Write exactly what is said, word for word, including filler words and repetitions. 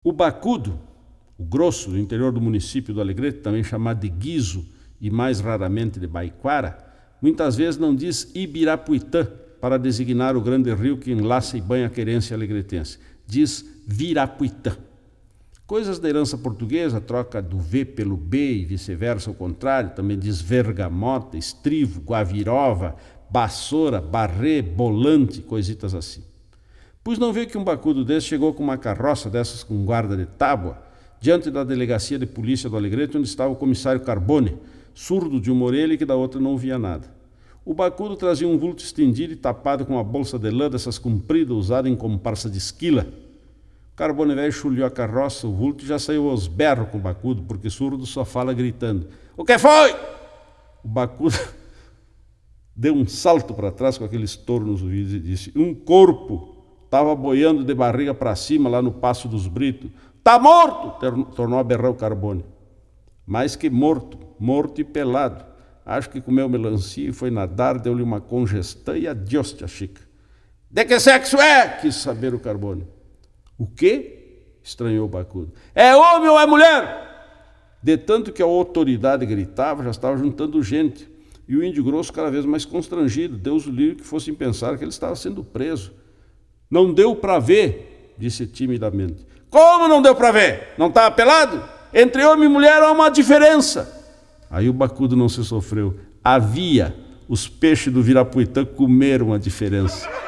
O bacudo, o grosso do interior do município do Alegrete, também chamado de guizo e mais raramente de baiquara, muitas vezes não diz Ibirapuitã para designar o grande rio que enlaça e banha a querência alegretense. Diz Virapuitã. Coisas da herança portuguesa, troca do V pelo B e vice-versa, ao contrário, também diz vergamota, estrivo, guavirova, bassoura, barrê, bolante, coisitas assim. Pois não vê que um bacudo desse chegou com uma carroça dessas com guarda de tábua, diante da delegacia de polícia do Alegrete, onde estava o comissário Carbone, surdo de uma orelha e que da outra não via nada. O bacudo trazia um vulto estendido e tapado com uma bolsa de lã dessas compridas, usada em comparsa de esquila. O Carbone velho chulhou a carroça, o vulto, e já saiu aos berros com o bacudo, porque surdo só fala gritando. O que foi? O bacudo deu um salto para trás com aquele estouro nos ouvidos e disse, um corpo estava boiando de barriga para cima lá no Passo dos Britos. Tá morto! Tornou a berrar o Carbone. Mais que morto, morto e pelado. Acho que comeu melancia e foi nadar, deu-lhe uma congestão e adiós, tia Chica. De que sexo é? Quis saber o Carbone. O quê? Estranhou o bacudo. É homem ou é mulher? De tanto que a autoridade gritava, já estava juntando gente. E o índio grosso cada vez mais constrangido. Deus o livre que fossem pensar que ele estava sendo preso. Não deu para ver, disse timidamente. Como não deu para ver? Não estava pelado? Entre homem e mulher há uma diferença. Aí o bacudo não se sofreu. Havia. Os peixes do Virapuitã comeram a diferença.